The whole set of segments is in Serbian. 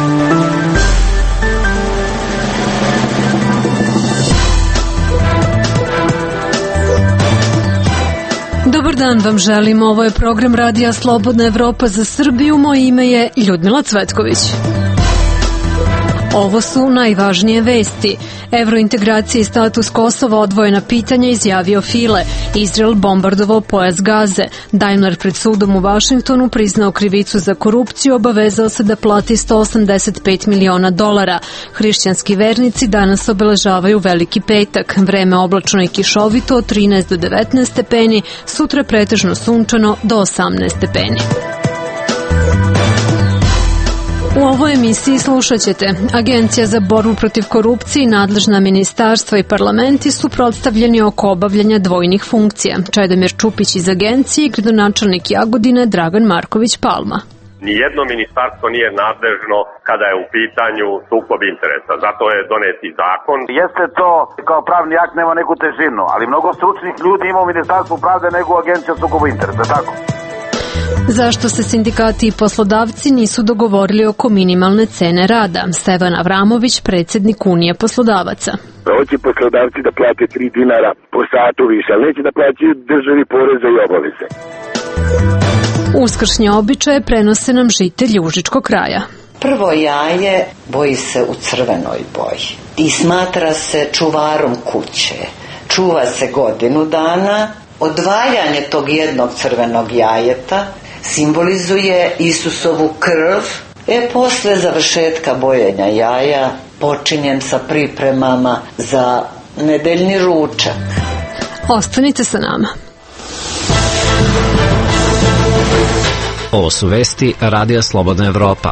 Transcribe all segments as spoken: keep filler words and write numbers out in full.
Dobar dan vam želim, ovo je program Radija Slobodna Evropa za Srbiju, moje ime je Ljudmila Cvetković. Ovo su najvažnije vesti. Evrointegracija i status Kosova odvojena pitanja, izjavio File. Izrael bombardovao pojas Gaze. Daimler pred sudom u Vašingtonu priznao krivicu za korupciju, obavezao se da plati sto osamdeset pet miliona dolara. Hrišćanski vernici danas obeležavaju Veliki petak. Vreme oblačno i kišovito od trinaest do devetnaest stepeni, sutra pretežno sunčano do osamnaest stepeni. U ovoj emisiji slušat ćete: Agencija za borbu protiv korupcije, nadležna ministarstva i parlamenti su predstavljeni oko obavljanja dvojnih funkcija. Čedomir Čupić iz agencije i gradonačelnik Jagodine Dragan Marković Palma. Nijedno ministarstvo nije nadležno kada je u pitanju sukob interesa, zato je doneti zakon. Jeste to kao pravni akt, nema neku težinu, ali mnogo stručnih ljudi ima u Ministarstvu pravde nego u Agenciju sukoba interesa, tako? Zašto se sindikati i poslodavci nisu dogovorili oko minimalne cene rada? Stevan Avramović, predsjednik Unije poslodavaca. Hoće poslodavci da plate tri dinara po satu više, ali neće da plaćaju državi poreze i obaveze. Uskršnje običaje prenose nam žitelji Užičkog kraja. Prvo jaje boji se u crvenoj boji i smatra se čuvarom kuće. Čuva se godinu dana. Odvajanje tog jednog crvenog jajeta simbolizuje Isusovu krv. E, posle završetka bojenja jaja počinjem sa pripremama za nedeljni ručak. Ostanite sa nama. Ovo su vesti Radija Slobodna Evropa.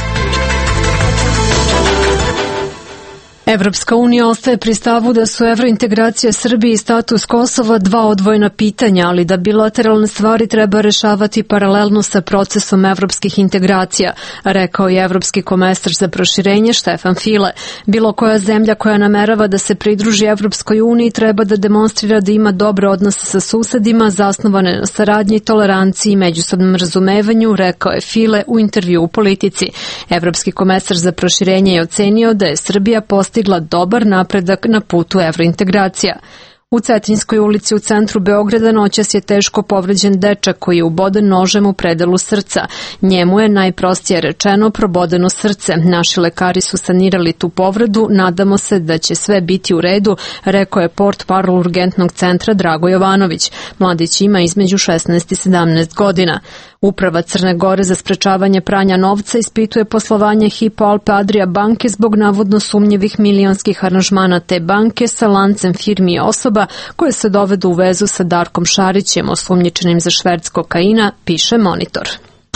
Evropska unija ostaje pri stavu da su evrointegracija Srbije i status Kosova dva odvojena pitanja, ali da bilateralne stvari treba rešavati paralelno sa procesom evropskih integracija, rekao je evropski komesar za proširenje Štefan File. Bilo koja zemlja koja namerava da se pridruži Evropskoj uniji treba da demonstrira da ima dobre odnose sa susedima, zasnovane na saradnji, toleranciji i međusobnom razumevanju, rekao je File u intervju u Politici. Evropski komesar za proširenje je ocenio da je Srbija postigla dobar napredak na putu evrointegracija. U Cetinjskoj ulici u centru Beograda noćas je teško povređen dečak koji je uboden nožem u predelu srca. Njemu je, najprostije rečeno, probodeno srce. Naši lekari su sanirali tu povredu, nadamo se da će sve biti u redu, rekao je portparol urgentnog centra Drago Jovanović. Mladić ima između šesnaest i sedamnaest godina. Uprava Crne Gore za sprečavanje pranja novca ispituje poslovanje Hypo Alpe Adria banke zbog navodno sumnjivih milionskih aranžmana te banke sa lancem firmi i osoba koje se dovedu u vezu sa Darkom Šarićem, osumnjičenim za šverc kokaina, piše Monitor.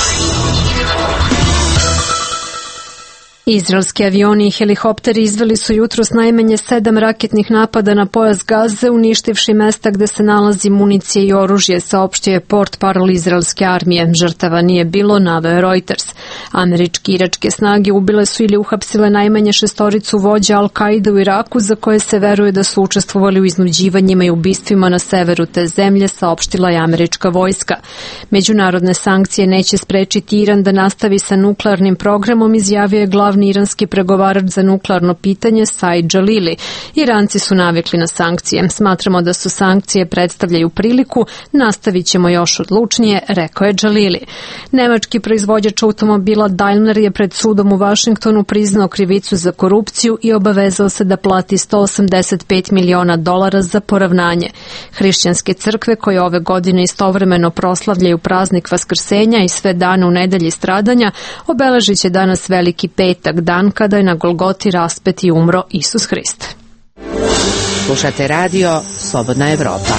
Izraelski avioni i helikopteri izveli su jutros najmanje sedam raketnih napada na pojas Gaze, uništivši mesta gde se nalazi municije i oružje, saopštio je portparol izraelske armije. Žrtava nije bilo, naveo Reuters. Američki i iračke snage ubile su ili uhapsile najmanje šestoricu vođa Al-Kaide u Iraku, za koje se veruje da su učestvovali u iznuđivanjima i ubistvima na severu te zemlje, saopštila je američka vojska. Međunarodne sankcije neće sprečiti Iran da nastavi sa nuklearnim programom, izjavio je glavni iranski pregovarač za nuklearno pitanje Said Jalili. Iranci su navikli na sankcije. Smatramo da su sankcije predstavljaju priliku, nastavit ćemo još odlučnije, rekao je Jalili. Nemački proizvođač automobila Daimler je pred sudom u Vašingtonu priznao krivicu za korupciju i obavezao se da plati sto osamdeset pet miliona dolara za poravnanje. Hrišćanske crkve, koje ove godine istovremeno proslavljaju praznik Vaskrsenja i sve dane u nedelji stradanja, obeležit će danas Veliki petak, dan kada je na Golgoti raspet i umro Isus Hrist. Slušate radio Slobodna Evropa.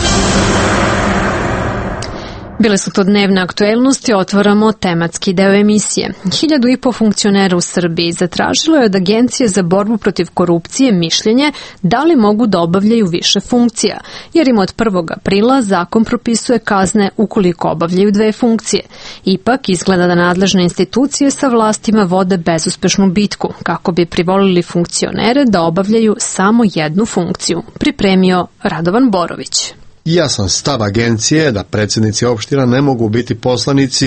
Bile su to dnevne aktuelnosti, otvaramo tematski deo emisije. Hiljadu i po funkcionera u Srbiji zatražilo je od Agencije za borbu protiv korupcije mišljenje da li mogu da obavljaju više funkcija, jer im od prvog aprila zakon propisuje kazne ukoliko obavljaju dve funkcije. Ipak izgleda da nadležne institucije sa vlastima vode bezuspešnu bitku, kako bi privolili funkcionere da obavljaju samo jednu funkciju, pripremio Radovan Borović. Jasan stav agencije da predsjednici opština ne mogu biti poslanici,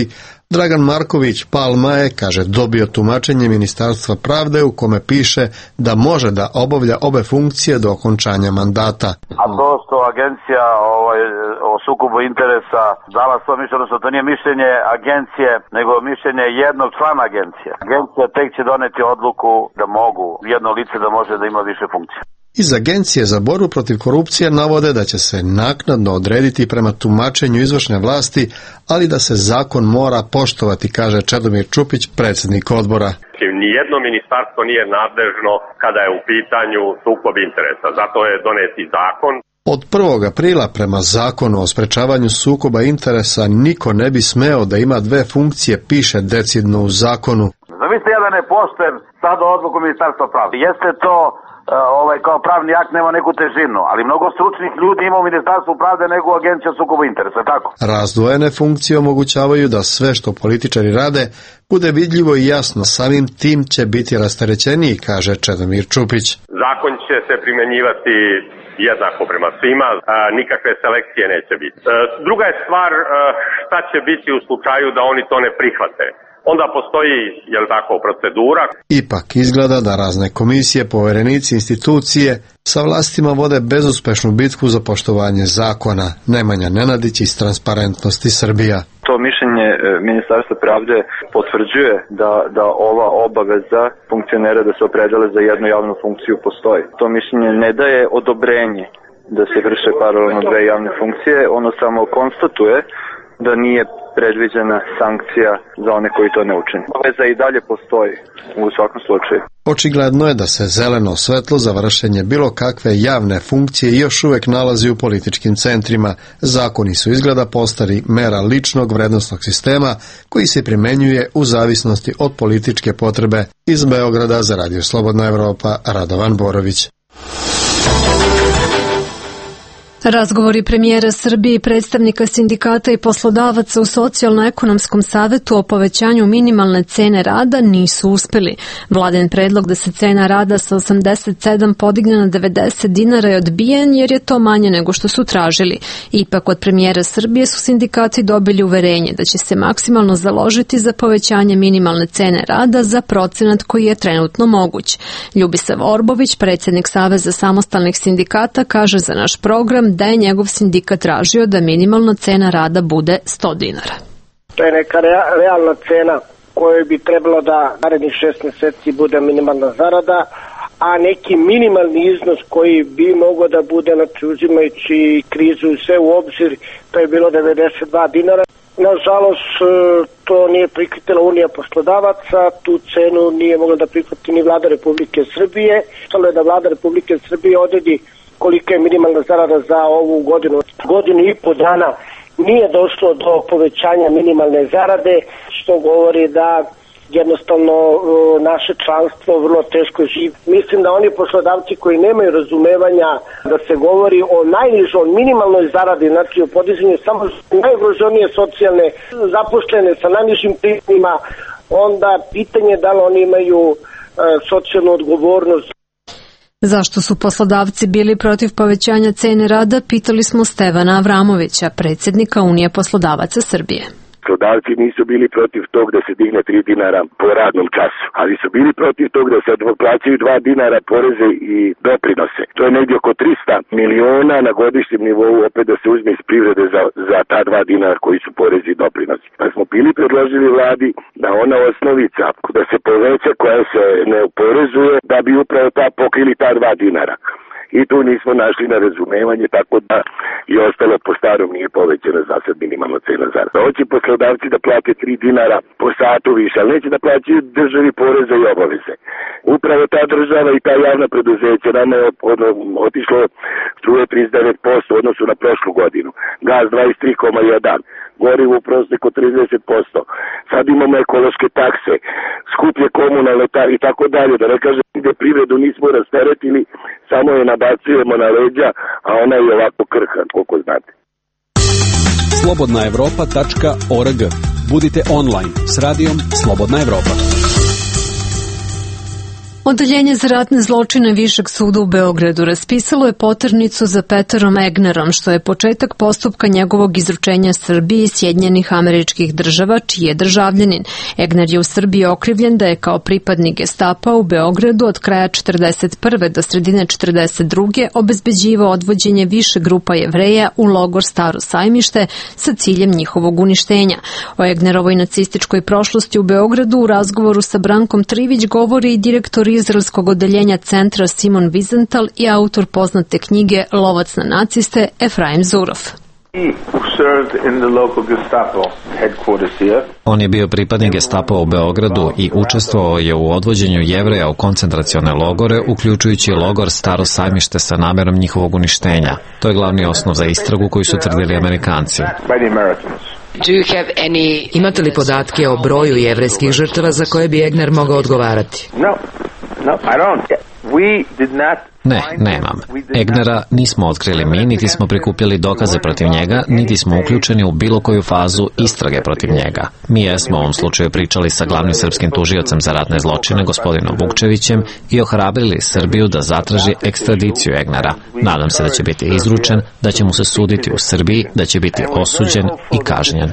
Dragan Marković Palma je, kaže, dobio tumačenje Ministarstva pravde u kome piše da može da obavlja obe funkcije do okončanja mandata. A to što agencija ovaj, o sukobu interesa dala svoje mišljenje, odnosno to nije mišljenje agencije, nego mišljenje jednog člana agencije. Agencija tek će doneti odluku da mogu jedno lice da može da ima više funkcija. Iz Agencije za borbu protiv korupcije navode da će se naknadno odrediti prema tumačenju izvršne vlasti, ali da se zakon mora poštovati, kaže Čedomir Čupić, predsjednik odbora. Nijedno ministarstvo nije nadležno kada je u pitanju sukob interesa, zato je doneti zakon. Od prvog aprila prema zakonu o sprečavanju sukoba interesa niko ne bi smeo da ima dve funkcije, piše decidno u zakonu. Zamislite ja da ne poštujem sad odluku Ministarstva pravde. Jeste to ovaj, kao pravni akt nema neku težinu, ali mnogo stručnih ljudi ima u Ministarstvu pravde nego u Agenciji o sukobu interesa, tako? Razdvojene funkcije omogućavaju da sve što političari rade bude vidljivo i jasno, samim tim će biti rasterećeniji, kaže Čedomir Čupić. Zakon će se primjenjivati jednako prema svima, a, nikakve selekcije neće biti. E, druga je stvar a, šta će biti u slučaju da oni to ne prihvate. Onda postoji, jel tako, procedura. Ipak izgleda da razne komisije, poverenici, institucije sa vlastima vode bezuspešnu bitku za poštovanje zakona. Nemanja Nenadić iz Transparentnosti Srbija. To mišljenje Ministarstva pravde potvrđuje da, da ova obaveza funkcionera da se opredele za jednu javnu funkciju postoji. To mišljenje ne daje odobrenje da se vrše paralelno dve javne funkcije, ono samo konstatuje da nije predviđena sankcija za one koji to ne učine. Obaveza i dalje postoji u svakom slučaju. Očigledno je da se zeleno svetlo za vršenje bilo kakve javne funkcije još uvek nalazi u političkim centrima. Zakoni su izgleda postali mera ličnog vrednostnog sistema koji se primenjuje u zavisnosti od političke potrebe. Iz Beograda za Radio Slobodna Evropa, Radovan Borović. Razgovori premijera Srbije i predstavnika sindikata i poslodavaca u Socijalno-ekonomskom savetu o povećanju minimalne cene rada nisu uspeli. Vladin predlog da se cena rada sa osamdeset sedam podigne na devedeset dinara je odbijen jer je to manje nego što su tražili. Ipak od premijera Srbije su sindikati dobili uverenje da će se maksimalno založiti za povećanje minimalne cene rada za procenat koji je trenutno moguć. Ljubisav Orbović, predsjednik Saveza samostalnih sindikata, kaže za naš program da je njegov sindikat tražio da minimalna cena rada bude sto dinara. To je neka realna cena kojoj bi trebalo da narednih šest meseci bude minimalna zarada, a neki minimalni iznos koji bi mogao da bude, znači uzimajući krizu i sve u obzir, to je bilo devedeset dva dinara. Nažalost, to nije prihvatila Unija poslodavaca, tu cenu nije mogla da prihvati ni Vlada Republike Srbije. Stalo je da Vlada Republike Srbije odredi kolika je minimalna zarada za ovu godinu. Godinu i po dana nije došlo do povećanja minimalne zarade, što govori da jednostavno naše članstvo vrlo teško živi. Mislim da oni poslodavci koji nemaju razumevanja da se govori o najnižoj minimalnoj zaradi, znači o podizanju samo najugroženije socijalne zaposlene sa najnižim primanjima, onda pitanje da li oni imaju e, socijalnu odgovornost. Zašto su poslodavci bili protiv povećanja cene rada, pitali smo Stevana Avramovića, predsjednika Unije poslodavaca Srbije. Poslodavci nisu bili protiv tog da se digne tri dinara po radnom času, ali su bili protiv tog da se plaćaju dva dinara poreze i doprinose. To je negdje oko trista miliona na godišnjem nivou, opet da se uzme iz privrede za, za ta dva dinara koji su porezi i doprinosi. Pa smo bili predložili vladi da ona osnovica da se poveća koja se ne oporezuje, da bi upravo ta pokrili ta dva dinara. I tu nismo našli na razumevanje, tako da i ostalo po starom nije povećena za sad minimalna cena zarada. Hoće poslodavci da plate tri dinara po satu više, ali neće da plaćaju državi poreze i obaveze. Upravo ta država i ta javna preduzeća nama je otišlo struje trideset devet posto u odnosu na prošlu godinu, gaz dvadeset tri zarez jedan, gorivo u prosjeku trideset posto. Sad imamo ekološke takse, skuplje komunalne i tako dalje, da ne kažem da privredu nismo rasteretili, samo je nabacujemo na leđa, a ona je ovako krha, koliko znate. slobodna evropa tačka org. Budite online s radijom Slobodna Evropa. Odeljenje za ratne zločine Višeg suda u Beogradu raspisalo je poternicu za Peterom Egnerom, što je početak postupka njegovog izručenja Srbiji i Sjedinjenih Američkih Država, čiji je državljanin. Egner je u Srbiji okrivljen da je kao pripadnik Gestapa u Beogradu od kraja četrdeset prve do sredine četrdeset druge obezbeđivao odvođenje više grupa Jevreja u logor Staro Sajmište sa ciljem njihovog uništenja. O Egnerovoj nacističkoj prošlosti u Beogradu u razgovoru sa Brankom Trivić govori i direktor izraelskog odeljenja centra Simon Wiesenthal i autor poznate knjige Lovac na naciste Efraim Zurov. On je bio pripadnik Gestapa u Beogradu i učestvovao je u odvođenju Jevreja u koncentracione logore, uključujući logor Staro Sajmište sa namerom njihovog uništenja. To je glavni osnov za istragu koju su tvrdili Amerikanci. Imate li podatke o broju jevrejskih žrtava za koje bi Egner mogao odgovarati? Ne, nemam. Egnera nismo otkrili mi, niti smo prikupljali dokaze protiv njega, niti smo uključeni u bilo koju fazu istrage protiv njega. Mi jesmo u ovom slučaju pričali sa glavnim srpskim tužiocem za ratne zločine, gospodinom Vukčevićem, i ohrabrili Srbiju da zatraži ekstradiciju Egnera. Nadam se da će biti izručen, da će mu se suditi u Srbiji, da će biti osuđen i kažnjen.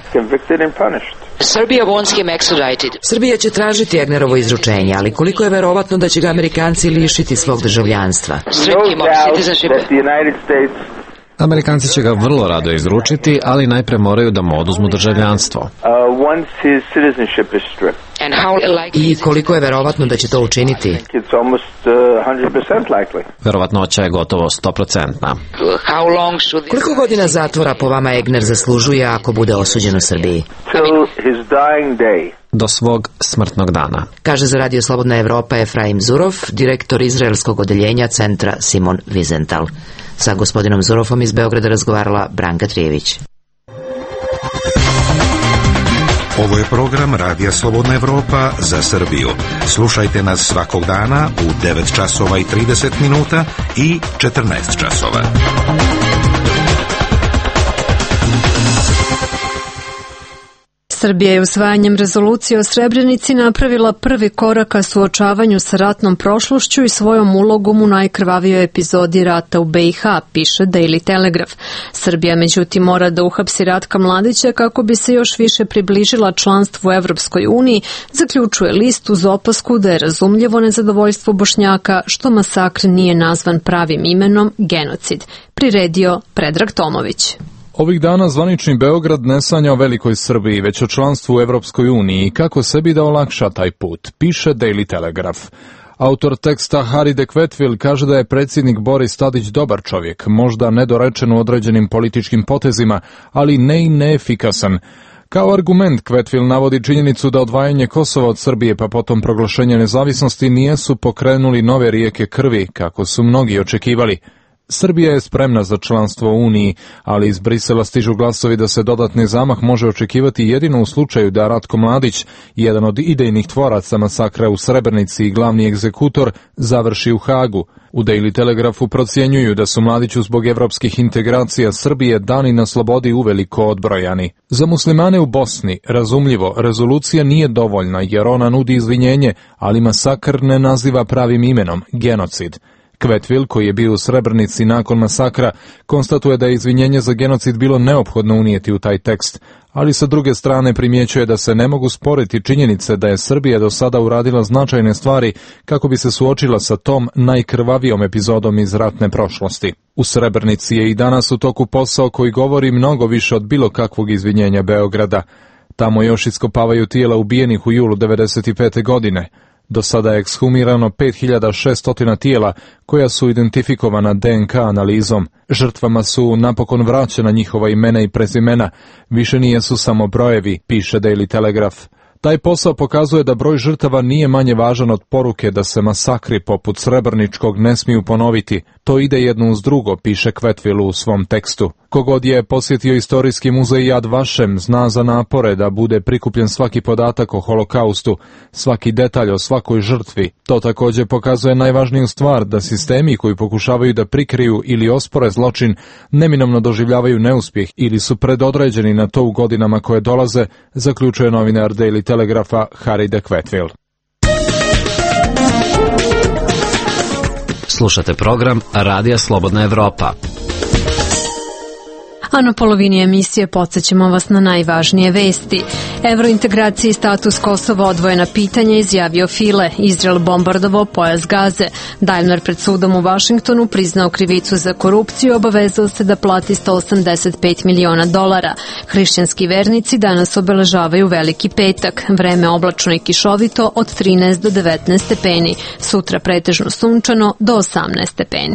Srbija će tražiti Egnerovo izručenje, ali koliko je verovatno da će ga Amerikanci lišiti svog državljanstva? Amerikanci će ga vrlo rado izručiti, ali najpre moraju da mu oduzmu državljanstvo. I koliko je verovatno da će to učiniti? Verovatnoća je gotovo sto posto. Koliko godina zatvora po vama Egner zaslužuje ako bude osuđen u Srbiji? Do svog smrtnog dana. Kaže za Radio Slobodna Evropa Efraim Zurov, direktor izraelskog odeljenja centra Simon Wiesenthal. Sa gospodinom Zurovom iz Beograda razgovarala Branka Trijević. Ovo je program Radija Slobodna Evropa za Srbiju. Slušajte nas svakog dana u devet časova i trideset minuta i četrnaest časova. Srbija je usvajanjem rezolucije o Srebrenici napravila prvi korak ka suočavanju sa ratnom prošlošću i svojom ulogom u najkrvavijoj epizodi rata u be i ha, piše Daily Telegraph. Srbija međutim mora da uhapsi Ratka Mladića kako bi se još više približila članstvu u Evropskoj uniji, zaključuje list uz opasku da je razumljivo nezadovoljstvo Bošnjaka što masakr nije nazvan pravim imenom genocid. Priredio Predrag Tomović. Ovih dana zvanični Beograd ne sanja o velikoj Srbiji, već o članstvu u Evropskoj uniji i kako sebi da olakša taj put, piše Daily Telegraph. Autor teksta Harry de Quetville kaže da je predsjednik Boris Tadić dobar čovjek, možda nedorečen u određenim političkim potezima, ali ne i neefikasan. Kao argument Quetville navodi činjenicu da odvajanje Kosova od Srbije pa potom proglašenje nezavisnosti nijesu pokrenuli nove rijeke krvi, kako su mnogi očekivali. Srbija je spremna za članstvo u Uniji, ali iz Brisela stižu glasovi da se dodatni zamah može očekivati jedino u slučaju da Ratko Mladić, jedan od idejnih tvoraca masakra u Srebrenici i glavni egzekutor, završi u Hagu. U Daily Telegraphu procjenjuju da su Mladiću zbog evropskih integracija Srbije dani na slobodi uveliko odbrojani. Za muslimane u Bosni, razumljivo, rezolucija nije dovoljna jer ona nudi izvinjenje, ali masakr ne naziva pravim imenom, genocid. Quetville, koji je bio u Srebrenici nakon masakra, konstatuje da je izvinjenje za genocid bilo neophodno unijeti u taj tekst, ali sa druge strane primjećuje da se ne mogu sporiti činjenice da je Srbija do sada uradila značajne stvari kako bi se suočila sa tom najkrvavijom epizodom iz ratne prošlosti. U Srebrenici je i danas u toku posao koji govori mnogo više od bilo kakvog izvinjenja Beograda. Tamo još iskopavaju tijela ubijenih u julu devedeset pete. godine. Do sada je ekshumirano pet hiljada šesto tijela koja su identifikovana de en ka analizom. Žrtvama su napokon vraćena njihova imena i prezimena, više nijesu samo brojevi, piše Daily Telegraph. Taj posao pokazuje da broj žrtava nije manje važan od poruke da se masakri poput Srebrničkog ne smiju ponoviti. To ide jedno uz drugo, piše Quetville u svom tekstu. Kogod je posjetio istorijski muzej Yad Vashem zna za napore da bude prikupljen svaki podatak o holokaustu, svaki detalj o svakoj žrtvi. To također pokazuje najvažniju stvar, da sistemi koji pokušavaju da prikriju ili ospore zločin neminovno doživljavaju neuspjeh ili su predodređeni na to u godinama koje dolaze, zaključuje novinar Daily Telegrapha Harry de Quetville. Slušate program Radija Slobodna Evropa. A na polovini emisije podsjećamo vas na najvažnije vesti. Evrointegracija i status Kosova odvojena pitanja, izjavio File. Izrael bombardovao pojas Gaze. Daimler pred sudom u Vašingtonu priznao krivicu za korupciju i obavezao se da plati sto osamdeset pet miliona dolara. Hrišćanski vernici danas obeležavaju Veliki petak. Vreme oblačno i kišovito od trinaest do devetnaest stepeni. Sutra pretežno sunčano do osamnaest stepeni.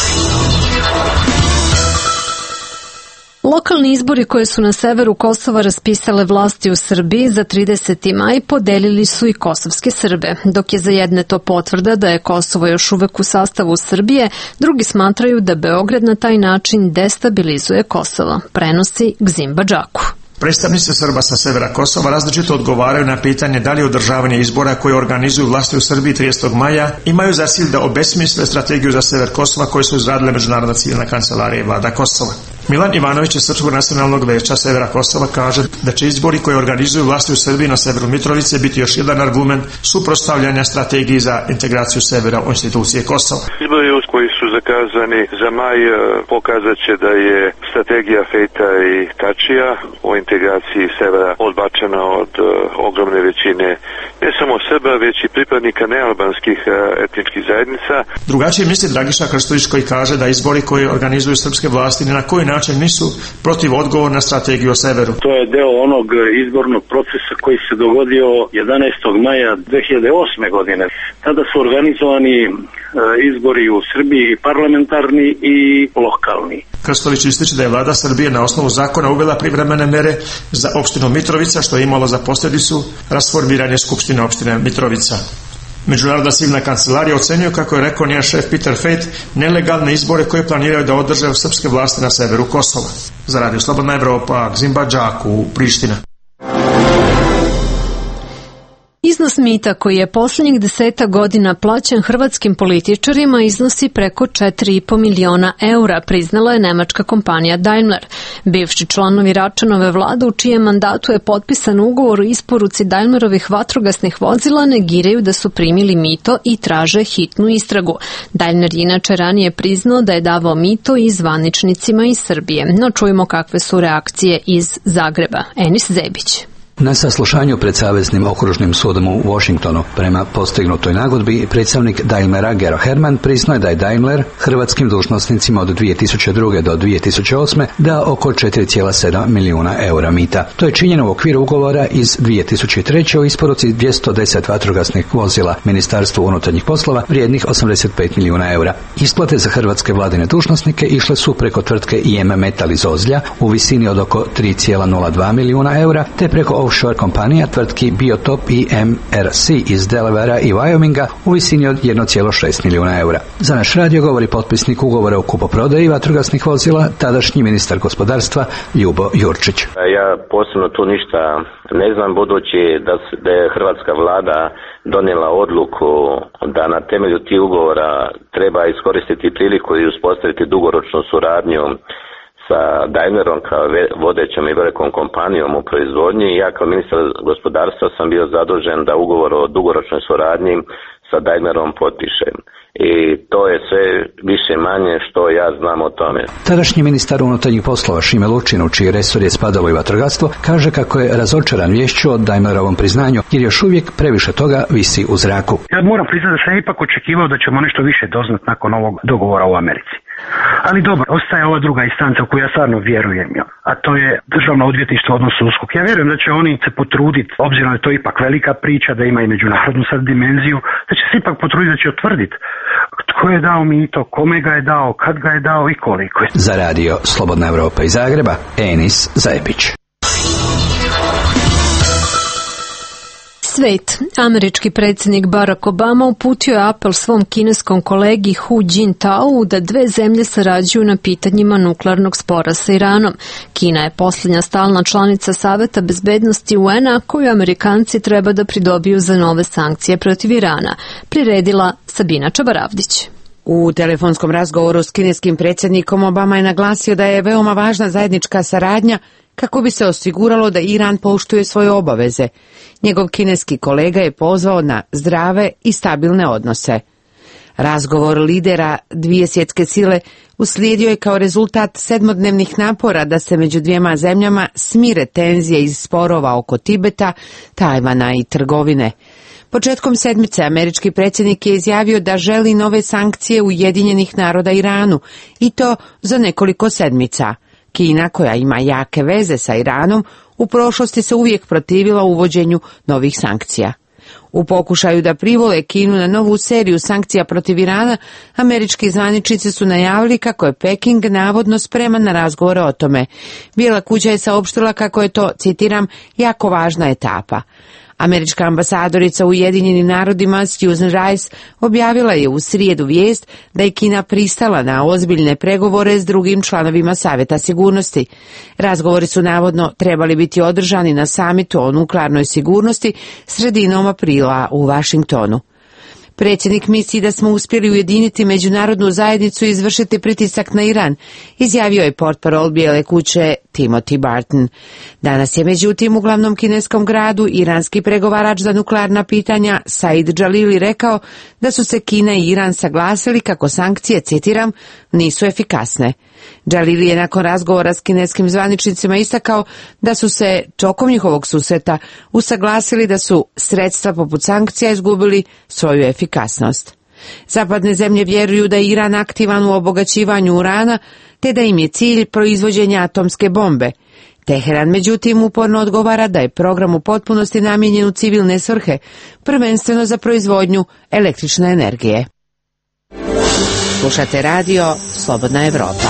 Lokalni izbori koje su na severu Kosova raspisale vlasti u Srbiji za trideseti maj podelili su i kosovske Srbe. Dok je za jedne to potvrda da je Kosovo još uvek u sastavu Srbije, drugi smatraju da Beograd na taj način destabilizuje Kosovo, prenosi Gzim Badžaku. Predstavnici Srba sa severa Kosova različito odgovaraju na pitanje da li održavanje izbora koje organizuju vlasti u Srbiji tridesetog maja imaju za cilj da obesmisle strategiju za sever Kosova koju su izradile Međunarodna civilna kancelarija i vlada Kosova. Milan Ivanović iz Srpskog nacionalnog veća severa Kosova kaže da će izbori koje organizuju vlasti u Srbiji na severu Mitrovice biti još jedan argument suprotstavljanja strategiji za integraciju severa u institucije Kosova. Izbori koji su zakazani za maj pokazat će da je strategija Fejta i Tačija o integraciji severa odbačena od uh, ogromne većine ne samo Srba, već i pripadnika nealbanskih uh, etničkih zajednica. Drugačije misli Dragiša Krstović koji kaže da izbori koje organizuju srpske vlasti ni na koji način nisu protiv odgovora na strategiju o severu. To je deo onog izbornog procesa koji se dogodio jedanaestog maja dve hiljade osme godine. Tada su organizovani uh, izbori u Srbiji i parlamentarni i lokalni. Krstović ističe da je vlada Srbije na osnovu zakona uvela privremene mere za opštinu Mitrovica, što je imalo za posljedicu rasformiranje Skupštine opštine Mitrovica. Međunarodna civilna kancelarija ocenjuje, kako je rekao njen šef Peter Fejt, nelegalne izbore koje planiraju da održe srpske vlasti na severu Kosova. Za Radio Slobodna Evropa, Gzim Badžaku, Priština. Iznos mita koji je posljednjih deseta godina plaćen hrvatskim političarima iznosi preko četiri i po miliona eura, priznala je nemačka kompanija Daimler. Bivši članovi Račanove vlade, u čijem mandatu je potpisan ugovor o isporuci Daimlerovih vatrogasnih vozila, negiraju da su primili mito i traže hitnu istragu. Daimler je inače ranije priznao da je davao mito i zvaničnicima iz Srbije. No čujemo kakve su reakcije iz Zagreba. Enis Zebić. Na saslušanju pred Saveznim okružnim sudom u Washingtonu prema postignutoj nagodbi predstavnik Daimlera Gero Herman priznao je da je Daimler hrvatskim dužnosnicima od dvije tisuće druge do dvije tisuće osme dao oko četiri zarez sedam milijuna eura mita. To je činjeno u okviru ugovora iz dvije tisuće treće o isporuci dvjesto deset vatrogasnih vozila Ministarstvu unutarnjih poslova vrijednih osamdeset pet milijuna eura. Isplate za hrvatske vladine dužnosnike išle su preko tvrtke I M Metal iz Ozlja u visini od oko tri zarez nula dva milijuna eura te preko offshore kompanija tvrtki Biotop i M R C iz Delawarea i Wyominga u visini od jedan zarez šest milijuna eura. Za naš radio govori potpisnik ugovora o kupoprodaji vatrogasnih vozila, tadašnji ministar gospodarstva Ljubo Jurčić. Ja posebno tu ništa ne znam, budući da, da je hrvatska vlada donijela odluku da na temelju tih ugovora treba iskoristiti priliku i uspostaviti dugoročnu suradnju sa Daimlerom kao vodećom i velikom kompanijom u proizvodnji. Ja kao ministar gospodarstva sam bio zadužen da ugovor o dugoročnoj suradnji sa Daimlerom potpišem. I to je sve više manje što ja znam o tome. Tadašnji ministar unutarnjih poslova Šime Lučin, u čiji resor je spadalo i vatrogastvo, kaže kako je razočaran viješću o Daimlerovom priznanju jer još uvijek previše toga visi u zraku. Ja moram priznati da sam ipak očekivao da ćemo nešto više doznat nakon ovog dogovora u Americi. Ali dobro, ostaje ova druga instanca u koju ja stvarno vjerujem, a to je državno odvjetništvo odnosno USKOK. Ja vjerujem da će oni se potruditi, obzirom da je to ipak velika priča, da ima i međunarodnu sad dimenziju, da će se ipak potruditi da će utvrditi tko je dao mito, kome ga je dao, kad ga je dao i koliko je. Za radio Slobodna Evropa iz Zagreba, Enis Zajepić. Svet. Američki predsjednik Barack Obama uputio je apel svom kineskom kolegi Hu Jintao da dve zemlje sarađuju na pitanjima nuklearnog spora sa Iranom. Kina je posljednja stalna članica Saveta bezbednosti U N-a koju Amerikanci treba da pridobiju za nove sankcije protiv Irana, priredila Sabina Čabaravdić. U telefonskom razgovoru s kineskim predsjednikom Obama je naglasio da je veoma važna zajednička saradnja kako bi se osiguralo da Iran poštuje svoje obaveze. Njegov kineski kolega je pozvao na zdrave i stabilne odnose. Razgovor lidera dvije svjetske sile uslijedio je kao rezultat sedmodnevnih napora da se među dvijema zemljama smire tenzije iz sporova oko Tibeta, Tajvana i trgovine. Početkom sedmice američki predsjednik je izjavio da želi nove sankcije Ujedinjenih naroda Iranu, i to za nekoliko sedmica. Kina, koja ima jake veze sa Iranom, u prošlosti se uvijek protivila uvođenju novih sankcija. U pokušaju da privole Kinu na novu seriju sankcija protiv Irana, američki zvaničnici su najavili kako je Peking navodno spreman na razgovore o tome. Bijela kuća je saopštila kako je to, citiram, jako važna etapa. Američka ambasadorica u Ujedinjenim narodima Susan Rice objavila je u srijedu vijest da je Kina pristala na ozbiljne pregovore s drugim članovima Savjeta sigurnosti. Razgovori su navodno trebali biti održani na samitu o nuklearnoj sigurnosti sredinom aprila u Vašingtonu. Predsjednik misli da smo uspjeli ujediniti međunarodnu zajednicu i izvršiti pritisak na Iran, izjavio je portparol Bijele kuće Timothy Barton. Danas je međutim u glavnom kineskom gradu iranski pregovarač za nuklearna pitanja Said Jalili rekao da su se Kina i Iran saglasili kako sankcije, citiram, nisu efikasne. Jalili je nakon razgovora s kineskim zvaničnicima istakao da su se tokom njihovog susreta usaglasili da su sredstva poput sankcija izgubili svoju efikasnost. Zapadne zemlje vjeruju da je Iran aktivan u obogaćivanju urana, te da im je cilj proizvođenja atomske bombe. Teheran međutim uporno odgovara da je program u potpunosti namijenjen u civilne svrhe, prvenstveno za proizvodnju električne energije. Slušate radio Slobodna Evropa.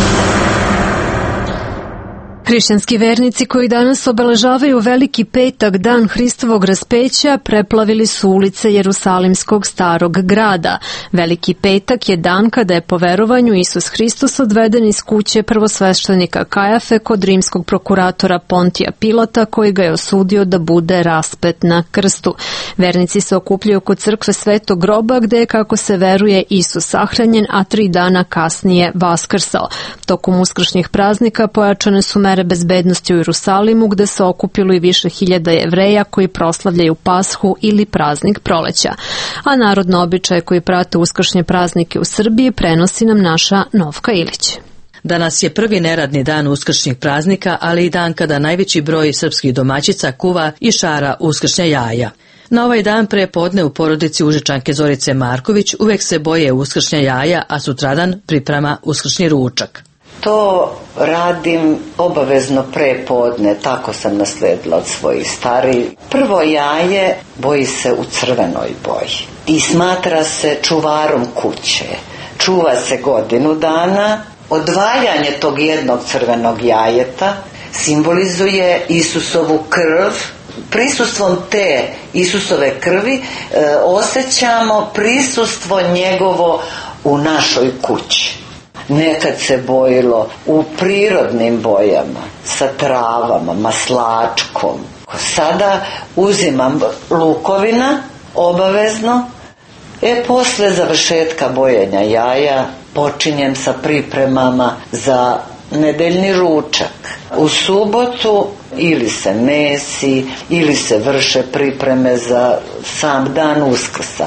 Hrišćanski vernici koji danas obeležavaju Veliki petak, dan Hristovog raspeća, preplavili su ulice Jerusalimskog starog grada. Veliki petak je dan kada je po verovanju Isus Hristos odveden iz kuće prvosveštenika Kajafe kod rimskog prokuratora Pontija Pilata, koji ga je osudio da bude raspet na krstu. Vernici se okupljaju kod crkve Svetog groba, gde je, kako se veruje, Isus sahranjen, a tri dana kasnije vaskrsao. Tokom uskršnjih praznika pojačane su mere bezbednosti u Jerusalimu, gde se okupilo i više hiljada Jevreja koji proslavljaju Pashu ili praznik proleća. A narodne običaje koji prate uskršnje praznike u Srbiji prenosi nam naša Novka Ilić. Danas je prvi neradni dan uskršnjih praznika, ali i dan kada najveći broj srpskih domaćica kuva i šara uskršnja jaja. Na ovaj dan pre podne u porodici Užičanke Zorice Marković uvek se boje uskršnja jaja, a sutradan priprema uskršnji ručak. To radim obavezno pre podne, tako sam nasledila od svojih starih. Prvo jaje boji se u crvenoj boji i smatra se čuvarom kuće. Čuva se godinu dana. Odvajanje tog jednog crvenog jajeta simbolizuje Isusovu krv. Prisustvom te Isusove krvi e, osjećamo prisustvo njegovo u našoj kući. Nekad se bojilo u prirodnim bojama, sa travama, maslačkom. Sada uzimam lukovina obavezno, e posle završetka bojenja jaja počinjem sa pripremama za nedeljni ručak. U subotu ili se mesi, ili se vrše pripreme za sam dan Uskrsa.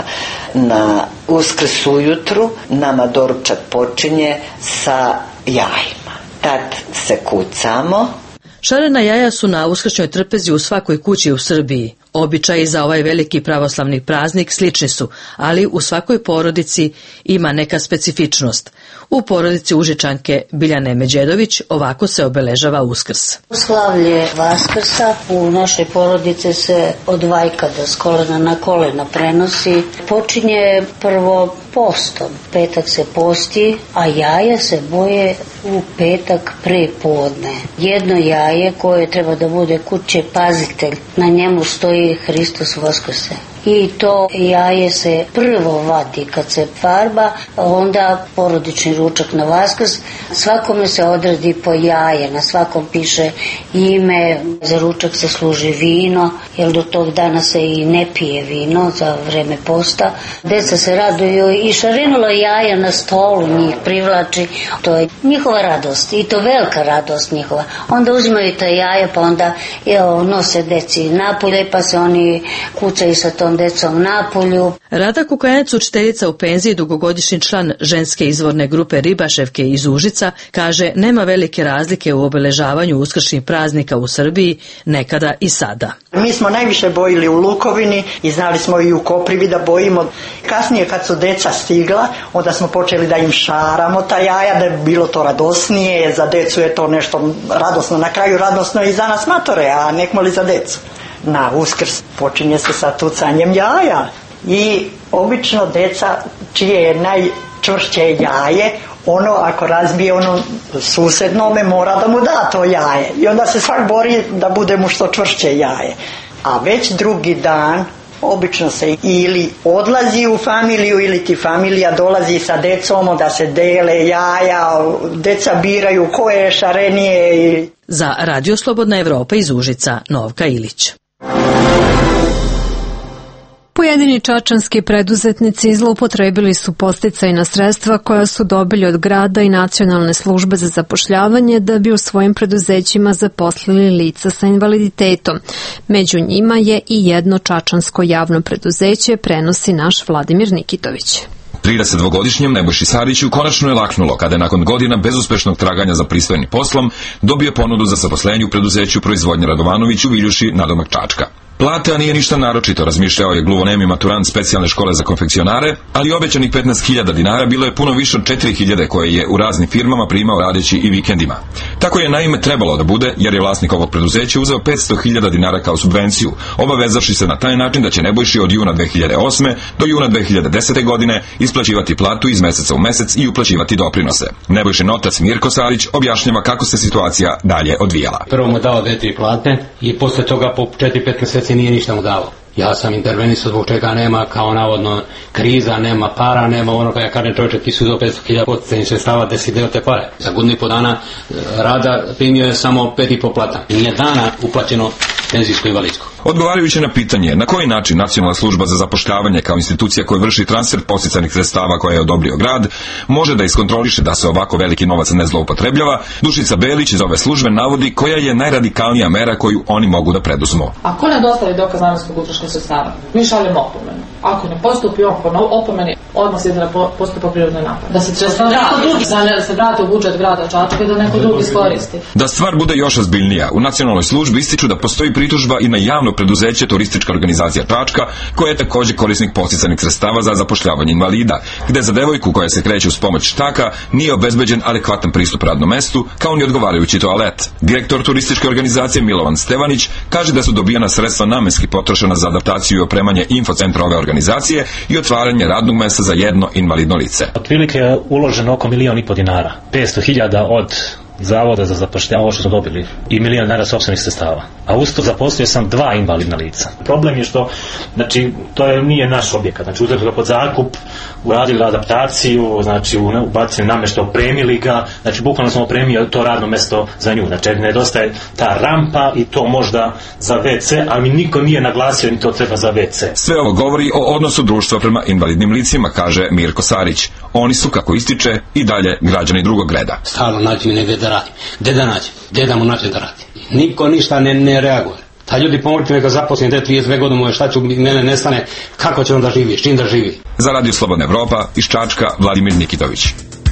Na Uskrs ujutru nama doručak počinje sa jajima. Tad se kucamo. Šarena jaja su na uskršnjoj trpezi u svakoj kući u Srbiji. Običaji za ovaj veliki pravoslavni praznik slični su, ali u svakoj porodici ima neka specifičnost. U porodici Užičanke Biljane Međedović ovako se obeležava Uskrs. Slavlje Vaskrsa u našoj porodici se od vajkada s kolena na kolena prenosi. Počinje prvo postom. Petak se posti, a jaja se boje u petak pre podne. Jedno jaje koje treba da bude kuće pazitelj, na njemu stoji Hristos Vaskrse. I to jaje se prvo vadi kad se farba, onda porodični ručak na Vaskrs. Svakome se odredi po jaje, na svakom piše ime, za ručak se služi vino, jer do tog dana se i ne pije vino za vreme posta. Deca se raduju i šarinulo jaja na stolu njih privlači, to je njihova radost i to velika radost njihova. Onda uzimaju ta jaja pa onda evo, nose deci napolje pa se oni kucaju sa tom malom decom napolju. Rada Kukanec, učiteljica u penziji, dugogodišnji član ženske izvorne grupe Ribaševke iz Užica, kaže nema velike razlike u obeležavanju uskršnjih praznika u Srbiji, nekada i sada. Mi smo najviše bojili u Lukovini i znali smo i u Koprivi da bojimo. Kasnije kad su deca stigla, onda smo počeli da im šaramo ta jaja, da je bilo to radosnije, za decu je to nešto radosno, na kraju radosno i za nas matore, a nekmo li za decu. Na Uskrs počinje se sa tucanjem jaja i obično deca čije je najčvršće jaje, ono ako razbije ono susednome mora da mu da to jaje i onda se svak bori da bude mu što čvršće jaje. A već drugi dan obično se ili odlazi u familiju ili ti familija dolazi sa decom da se dele jaja, deca biraju koje je šarenije. Za Radio Slobodna Evropa iz Užica, Novka Ilić. Pojedini čačanski preduzetnici zloupotrebili su podsticajna sredstva koja su dobili od grada i Nacionalne službe za zapošljavanje da bi u svojim preduzećima zaposlili lica sa invaliditetom. Među njima je i jedno čačansko javno preduzeće, prenosi naš Vladimir Nikitović. tridesetdvogodišnjem Nebojši Sariću konačno je laknulo kada je nakon godina bezuspešnog traganja za pristojnim poslom dobio ponudu za zaposlenje u preduzeću Proizvodnja Radovanović u Viljuši, nadomak Čačka. Plata nije ništa naročito, razmišljao je gluvonemi maturant specijalne škole za konfekcionare, ali obećanih petnaest hiljada dinara bilo je puno više od četiri hiljade koje je u raznim firmama primao radeći i vikendima. Tako je naime trebalo da bude, jer je vlasnik ovog preduzeća uzeo petsto hiljada dinara kao subvenciju, obavezavši se na taj način da će Nebojši od juna dve hiljade osme do juna dve hiljade desete. godine isplaćivati platu iz meseca u mesec i uplaćivati doprinose. Nebojšin otac Mirko Sarić objašnjava kako se situacija dalje odvijala. Prvo mu dao dve tri plate i posle toga po četiri pet meseci nije ništa mu dao. Ja sam intervenisao zbog čega nema kao navodno kriza, nema para, nema ono kada ja kažem čovječe ti su do petsto hiljada poticajnih sredstava gde si deo te pare. Za godinu i po dana rada primio je samo pet i po plata. Nije dana uplaćeno penzijsko invalidsko. Odgovarajući na pitanje na koji način Nacionalna služba za zapošljavanje kao institucija koja vrši transfer podsticajnih sredstava koje je odobrio grad može da iskontroliše da se ovako veliki novac ne zloupotrebljava, Dušica Belić iz ove službe navodi koja je najradikalnija mera koju oni mogu da preduzmu. Ako ne dostavi dokaz namenskog utroška sredstava, mi šaljemo opomenu. Ako ne postupi on po opomeni, odmah se ide na postupak prirodne naplate. Da se sredstva da se vrate u budžet grada Čačka i da neko drugi iskoristi. Da stvar bude još ozbiljnija, u Nacionalnoj službi ističu da postoji pritužba i na javno preduzeće Turistička organizacija Čačka, koja je takođe korisnik podsticajnih sredstava za zapošljavanje invalida, gde za devojku koja se kreće uz pomoć štaka nije obezbeđen adekvatan pristup radnom mestu, kao ni odgovarajući toalet. Direktor Turističke organizacije Milovan Stevanić kaže da su dobijena sredstva namenski potrošena za adaptaciju i opremanje infocentra ove organizacije i otvaranje radnog mesta za jedno invalidno lice. Otprilike je uloženo oko milion i po dinara, petsto hiljada od Zavoda za zapošljavanje, ovo što smo dobili, i milion dinara sopstvenih sredstava. A usto zaposlio sam dva invalidna lica. Problem je što, znači, to je, nije naš objekat. Znači, uzeli ga pod zakup, uradili adaptaciju, znači, ubacili namještaj, opremili ga, znači, bukvalno sam opremio to radno mesto za nju. Znači, nedostaje ta rampa i to možda za ve ce, ali mi niko nije naglasio ni to treba za ve ce. Sve ovo govori o odnosu društva prema invalidnim licima, kaže Mirko Sarić. Oni su, kako ističe, i dalje građani drugog reda. Stalno nađi mi negdje da radim. Gde da nađem? Gde da mu nađem da radi? Niko ništa ne, ne reaguje. Ta ljudi pomorite neka zaposlen, te trideset dve godine mu je, šta ću, mene nestane, kako će on da živi, s čim da živi? Za Radio Slobodna Evropa iz Čačka, Vladimir Nikitović.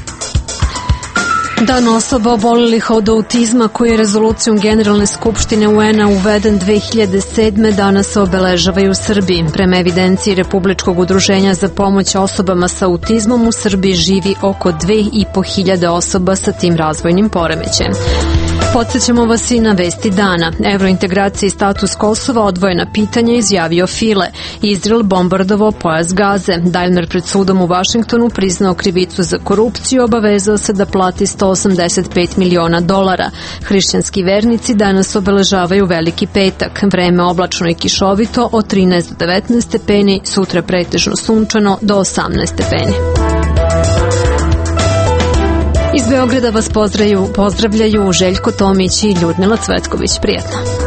Dan osoba obolelih od autizma koji je rezolucijom Generalne skupštine u en a uveden dve hiljade sedme. danas se obeležava i u Srbiji. Prema evidenciji Republičkog udruženja za pomoć osobama sa autizmom u Srbiji živi oko dve i po hiljade osoba sa tim razvojnim poremećajem. Podsjećamo vas i na vesti dana. Evrointegracija i status Kosova, odvojena pitanja, izjavio File. Izrael bombardovao pojas Gaze. Daimler pred sudom u Vašingtonu priznao krivicu za korupciju, obavezao se da plati sto osamdeset pet miliona dolara. Hrišćanski vernici danas obeležavaju Veliki petak. Vreme oblačno i kišovito od trinaest do devetnaest stepeni, sutra pretežno sunčano do osamnaest stepeni. Iz Beograda vas pozdravljaju, pozdravljaju Željko Tomić i Ljudmila Cvetković. Prijetno.